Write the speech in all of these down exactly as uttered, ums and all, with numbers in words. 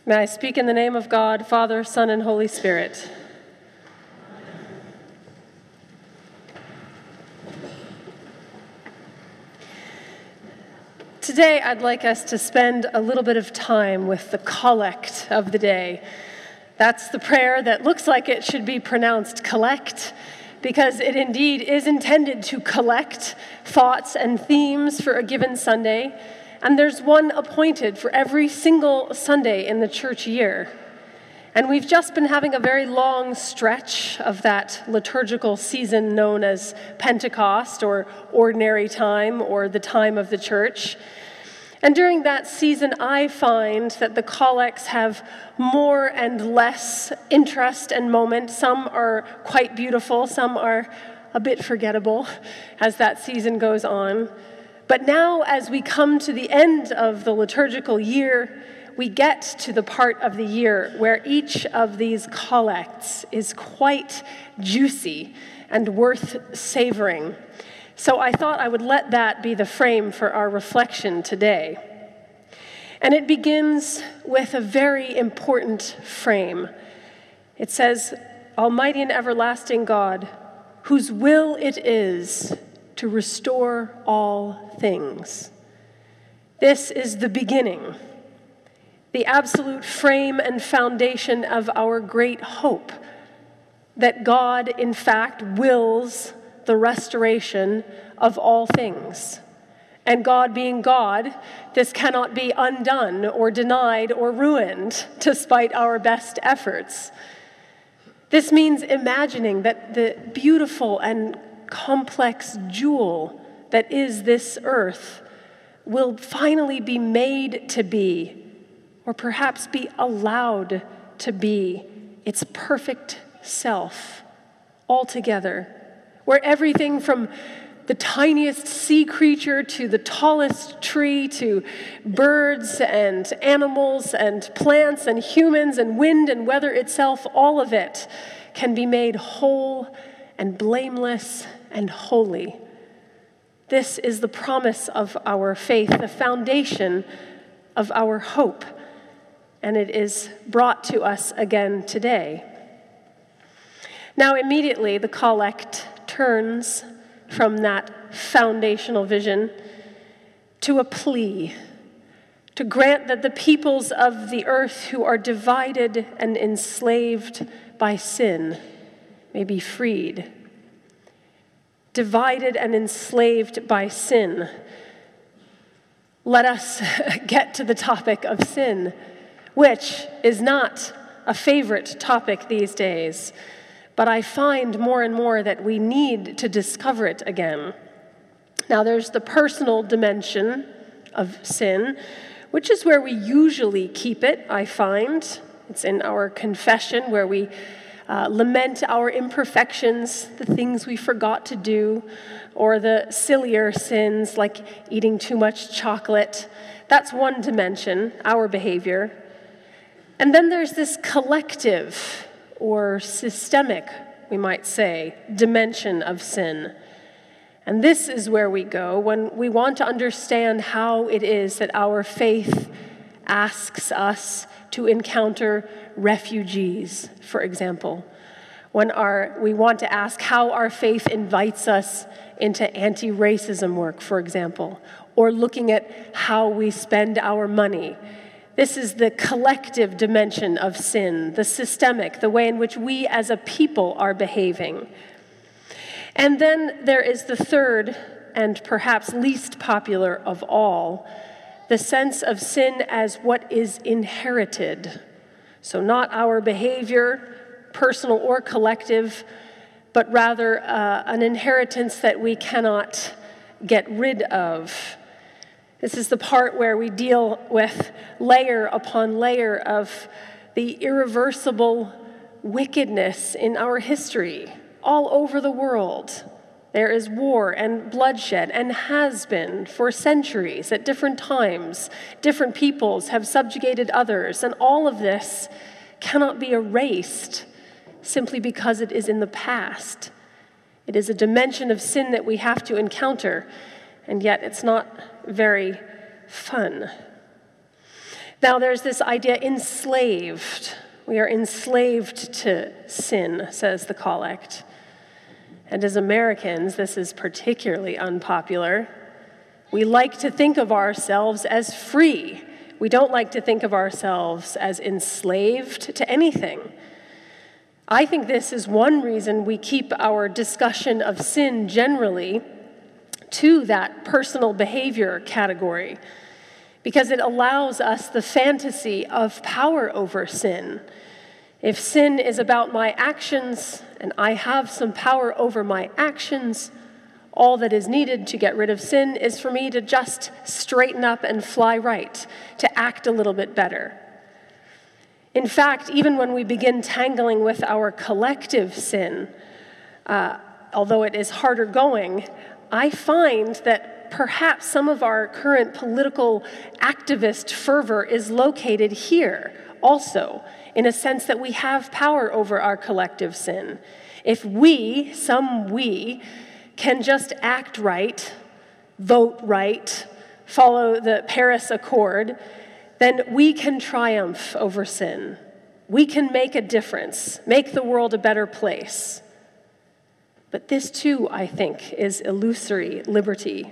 May I speak in the name of God, Father, Son, and Holy Spirit. Today, I'd like us to spend a little bit of time with the collect of the day. That's the prayer that looks like it should be pronounced collect, because it indeed is intended to collect thoughts and themes for a given Sunday. And there's one appointed for every single Sunday in the church year. And we've just been having a very long stretch of that liturgical season known as Pentecost or ordinary time or the time of the church. And during that season, I find that the collects have more and less interest and moment. Some are quite beautiful, some are a bit forgettable as that season goes on. But now, as we come to the end of the liturgical year, we get to the part of the year where each of these collects is quite juicy and worth savoring. So I thought I would let that be the frame for our reflection today. And it begins with a very important frame. It says, "Almighty and everlasting God, whose will it is to restore all things." This is the beginning, the absolute frame and foundation of our great hope that God, in fact, wills the restoration of all things. And God being God, this cannot be undone or denied or ruined despite our best efforts. This means imagining that the beautiful and complex jewel that is this earth will finally be made to be, or perhaps be allowed to be, its perfect self altogether, where everything from the tiniest sea creature to the tallest tree to birds and animals and plants and humans and wind and weather itself, all of it can be made whole and blameless and holy. This is the promise of our faith, the foundation of our hope, and it is brought to us again today. Now, immediately, the collect turns from that foundational vision to a plea to grant that the peoples of the earth who are divided and enslaved by sin may be freed. Divided and enslaved by sin. Let us get to the topic of sin, which is not a favorite topic these days, but I find more and more that we need to discover it again. Now, there's the personal dimension of sin, which is where we usually keep it, I find. It's in our confession where we Uh, lament our imperfections, the things we forgot to do, or the sillier sins like eating too much chocolate. That's one dimension, our behavior. And then there's this collective or systemic, we might say, dimension of sin. And this is where we go when we want to understand how it is that our faith asks us to encounter refugees, for example. When our, we want to ask how our faith invites us into anti-racism work, for example, or looking at how we spend our money. This is the collective dimension of sin, the systemic, the way in which we as a people are behaving. And then there is the third, and perhaps least popular of all, the sense of sin as what is inherited. So not our behavior, personal or collective, but rather uh, an inheritance that we cannot get rid of. This is the part where we deal with layer upon layer of the irreversible wickedness in our history all over the world. There is war and bloodshed, and has been for centuries at different times. Different peoples have subjugated others, and all of this cannot be erased simply because it is in the past. It is a dimension of sin that we have to encounter, and yet it's not very fun. Now, there's this idea, enslaved. We are enslaved to sin, says the collect. And as Americans, this is particularly unpopular. We like to think of ourselves as free. We don't like to think of ourselves as enslaved to anything. I think this is one reason we keep our discussion of sin generally to that personal behavior category, because it allows us the fantasy of power over sin. If sin is about my actions, and I have some power over my actions, all that is needed to get rid of sin is for me to just straighten up and fly right, to act a little bit better. In fact, even when we begin tangling with our collective sin, uh, although it is harder going, I find that perhaps some of our current political activist fervor is located here also, in a sense that we have power over our collective sin. If we, some we, can just act right, vote right, follow the Paris Accord, then we can triumph over sin. We can make a difference, make the world a better place. But this too, I think, is illusory liberty.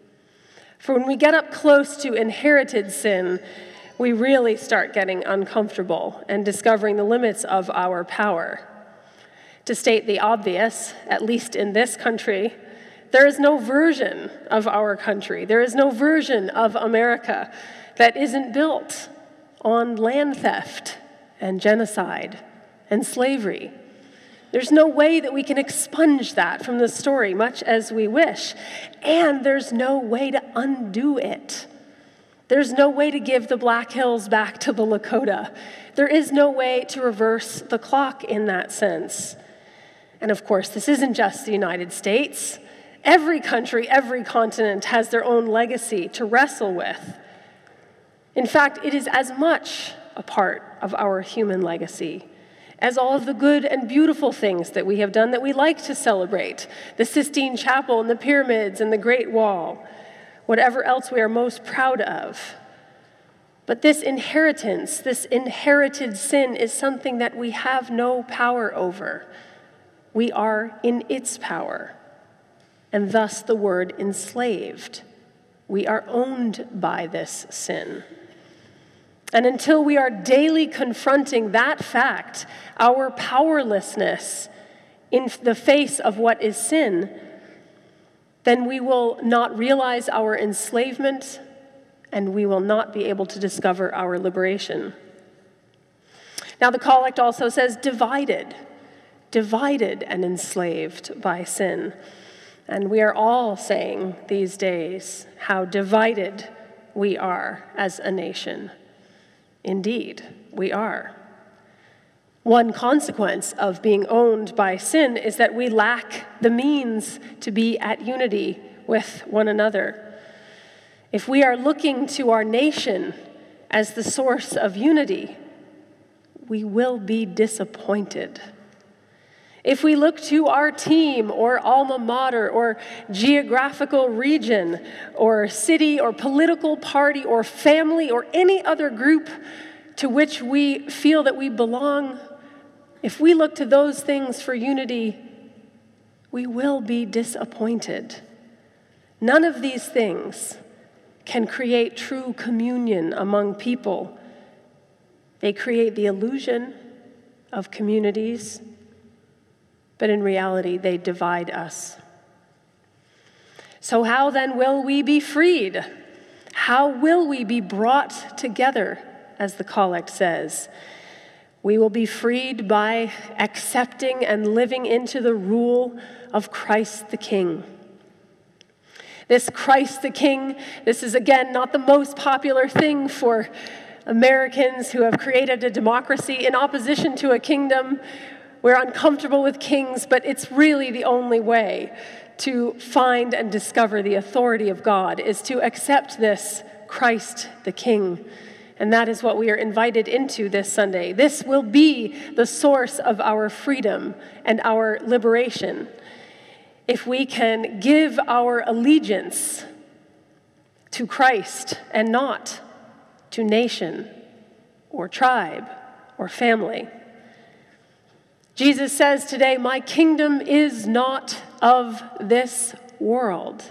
For when we get up close to inherited sin, we really start getting uncomfortable and discovering the limits of our power. To state the obvious, at least in this country, there is no version of our country, there is no version of America that isn't built on land theft and genocide and slavery. There's no way that we can expunge that from the story, much as we wish. And there's no way to undo it. There's no way to give the Black Hills back to the Lakota. There is no way to reverse the clock in that sense. And of course, this isn't just the United States. Every country, every continent has their own legacy to wrestle with. In fact, it is as much a part of our human legacy as all of the good and beautiful things that we have done that we like to celebrate, the Sistine Chapel and the pyramids and the Great Wall, whatever else we are most proud of. But this inheritance, this inherited sin, is something that we have no power over. We are in its power, and thus the word enslaved. We are owned by this sin. And until we are daily confronting that fact, our powerlessness in the face of what is sin, then we will not realize our enslavement, and we will not be able to discover our liberation. Now, the collect also says divided, divided and enslaved by sin. And we are all saying these days how divided we are as a nation. Indeed, we are. One consequence of being owned by sin is that we lack the means to be at unity with one another. If we are looking to our nation as the source of unity, we will be disappointed. If we look to our team or alma mater or geographical region or city or political party or family or any other group to which we feel that we belong, if we look to those things for unity, we will be disappointed. None of these things can create true communion among people. They create the illusion of communities, but in reality, they divide us. So how then will we be freed? How will we be brought together, as the collect says? We will be freed by accepting and living into the rule of Christ the King. This Christ the King, this is again not the most popular thing for Americans who have created a democracy in opposition to a kingdom. We're uncomfortable with kings, but it's really the only way to find and discover the authority of God, is to accept this Christ the King. And that is what we are invited into this Sunday. This will be the source of our freedom and our liberation. If we can give our allegiance to Christ and not to nation or tribe or family. Jesus says today, "My kingdom is not of this world."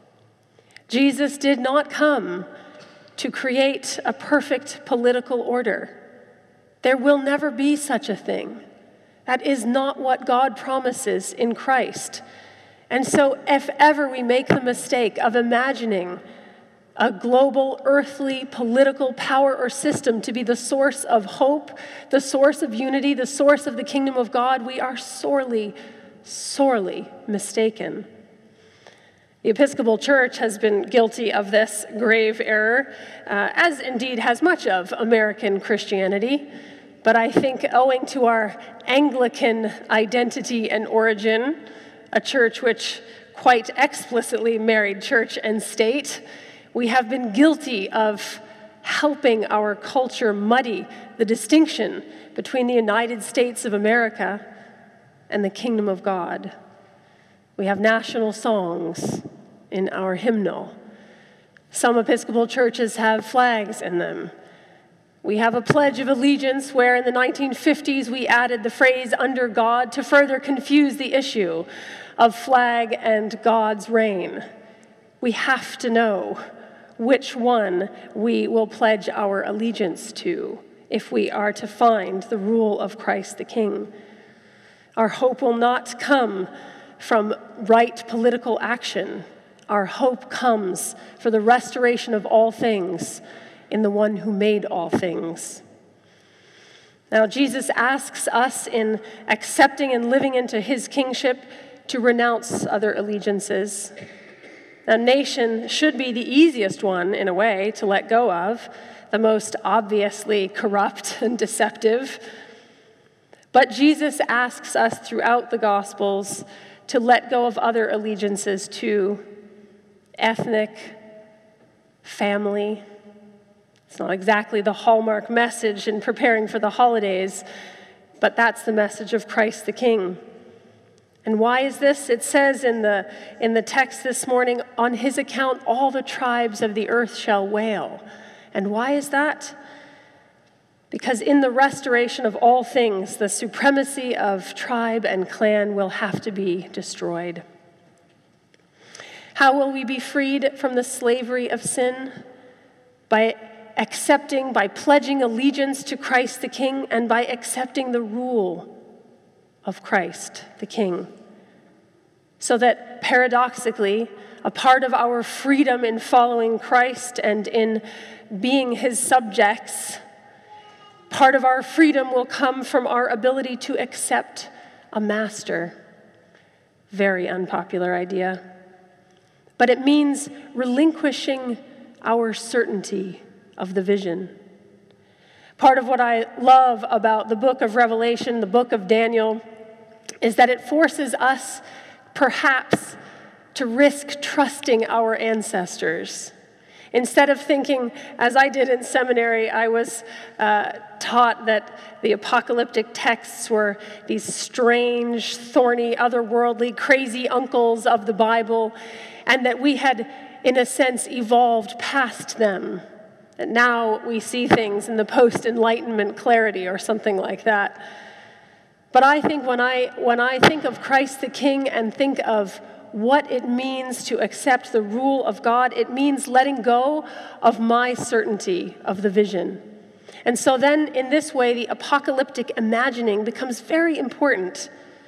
Jesus did not come to create a perfect political order. There will never be such a thing. That is not what God promises in Christ. And so if ever we make the mistake of imagining a global, earthly, political power or system to be the source of hope, the source of unity, the source of the kingdom of God, we are sorely, sorely mistaken. The Episcopal Church has been guilty of this grave error, uh, as indeed has much of American Christianity. But I think owing to our Anglican identity and origin, a church which quite explicitly married church and state, we have been guilty of helping our culture muddy the distinction between the United States of America and the kingdom of God. We have national songs in our hymnal. Some Episcopal churches have flags in them. We have a Pledge of Allegiance where in the nineteen fifties we added the phrase "under God" to further confuse the issue of flag and God's reign. We have to know which one we will pledge our allegiance to if we are to find the rule of Christ the King. Our hope will not come from right political action. Our hope comes for the restoration of all things in the one who made all things. Now, Jesus asks us in accepting and living into his kingship to renounce other allegiances. A nation should be the easiest one, in a way, to let go of, the most obviously corrupt and deceptive. But Jesus asks us throughout the Gospels to let go of other allegiances too: ethnic, family. It's not exactly the hallmark message in preparing for the holidays, but that's the message of Christ the King. And why is this? It says in the, in the text this morning, "On his account all the tribes of the earth shall wail." And why is that? Because in the restoration of all things, the supremacy of tribe and clan will have to be destroyed. How will we be freed from the slavery of sin? By accepting, by pledging allegiance to Christ the King, and by accepting the rule of Christ the King. So that paradoxically, a part of our freedom in following Christ and in being his subjects, part of our freedom will come from our ability to accept a master. Very unpopular idea. But it means relinquishing our certainty of the vision. Part of what I love about the book of Revelation, the book of Daniel, is that it forces us, perhaps, to risk trusting our ancestors. Instead of thinking, as I did in seminary, I was uh, taught that the apocalyptic texts were these strange, thorny, otherworldly, crazy uncles of the Bible, and that we had, in a sense, evolved past them. And now we see things in the post-Enlightenment clarity or something like that. But I think when I when I think of Christ the King and think of what it means to accept the rule of God, it means letting go of my certainty of the vision. And so then, in this way, the apocalyptic imagining becomes very important.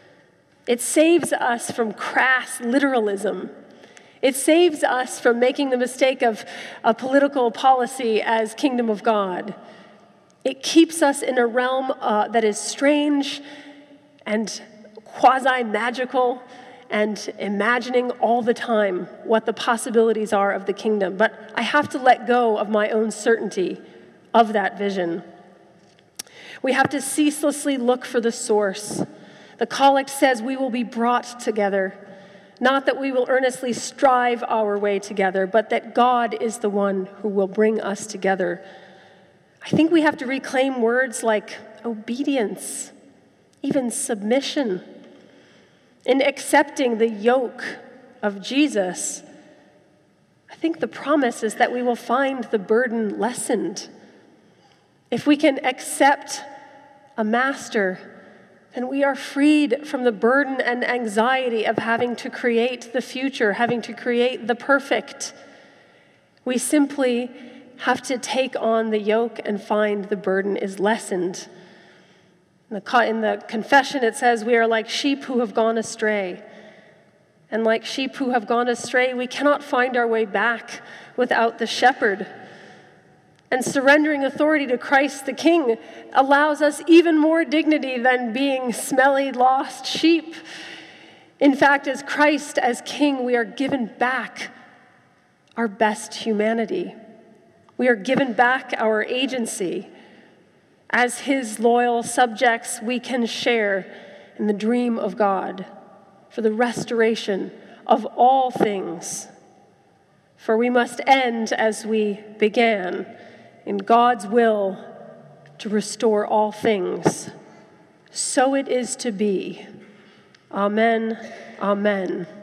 It saves us from crass literalism. It saves us from making the mistake of a political policy as kingdom of God. It keeps us in a realm uh, that is strange and quasi-magical and imagining all the time what the possibilities are of the kingdom. But I have to let go of my own certainty of that vision. We have to ceaselessly look for the source. The collect says we will be brought together. Not that we will earnestly strive our way together, but that God is the one who will bring us together. I think we have to reclaim words like obedience, even submission. In accepting the yoke of Jesus, I think the promise is that we will find the burden lessened. If we can accept a master, then we are freed from the burden and anxiety of having to create the future, having to create the perfect. We simply have to take on the yoke and find the burden is lessened. In the, in the confession, it says, we are like sheep who have gone astray. And like sheep who have gone astray, we cannot find our way back without the shepherd. And surrendering authority to Christ the King allows us even more dignity than being smelly, lost sheep. In fact, as Christ, as King, we are given back our best humanity. We are given back our agency. As his loyal subjects, we can share in the dream of God for the restoration of all things. For we must end as we began, in God's will to restore all things. So it is to be. Amen. Amen.